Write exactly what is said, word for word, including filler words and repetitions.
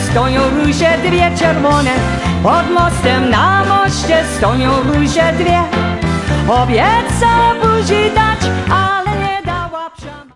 stoją róże dwie czerwone, pod mostem na moście stoją róże dwie. Obiecał buzi dać, a